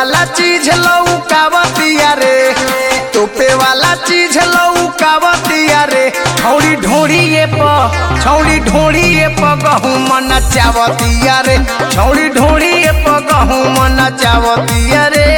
वाला चीज लौकावतिया रे, तोपे वाला चीज लौकावतिया रे। छौड़ी ढोड़िए प गहुम नचावतिया रे, छौड़ी ढोड़िए प गहुम नचावतिया रे।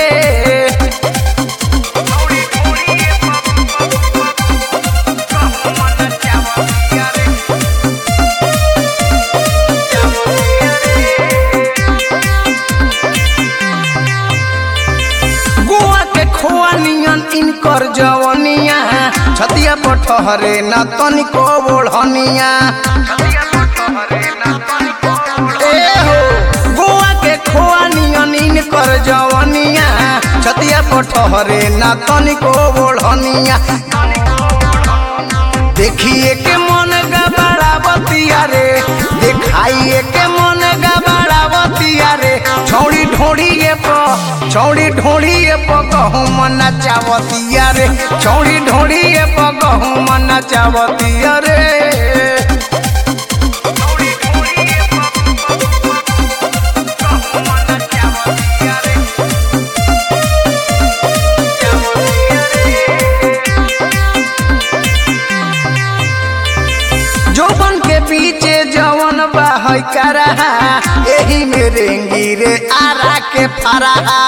खोआ नियन इनकर जवनिया, छतिया पर ठहरे न तनिको ओढ़निया। ए हो गोवा के खोआ नियन इनकर जवनिया, छतिया पर ठहरे न तनिको ओढ़निया। देखिए के मन गबड़ावतिया रे, देखाइए के मन गबड़ावतिया रे। छौड़ी ढोड़िए प गहुम नचावतिया रे, छौड़ी ढोड़िए प गहुम नचावतिया रे। जोबन के पीछे जवन बाहै करहा, एही में रेंगी रे आरा के फरहा।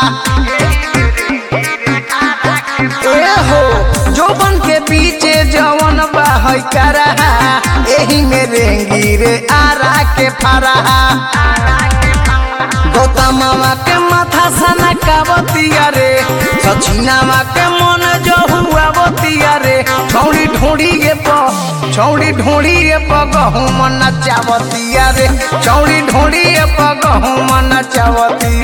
ए हो जोबन के पीछे जवन बाहै करहा, एही में रेंगी रे आरा के फरहा। गौतमवा के माथा सना कावतिया रे, सचिनावा के मन जहुआवतिया रे। छौड़ी ढोड़िए प गहुम नचावतिया रे, छौड़ी ढोड़िए प गहुम नचावतिया।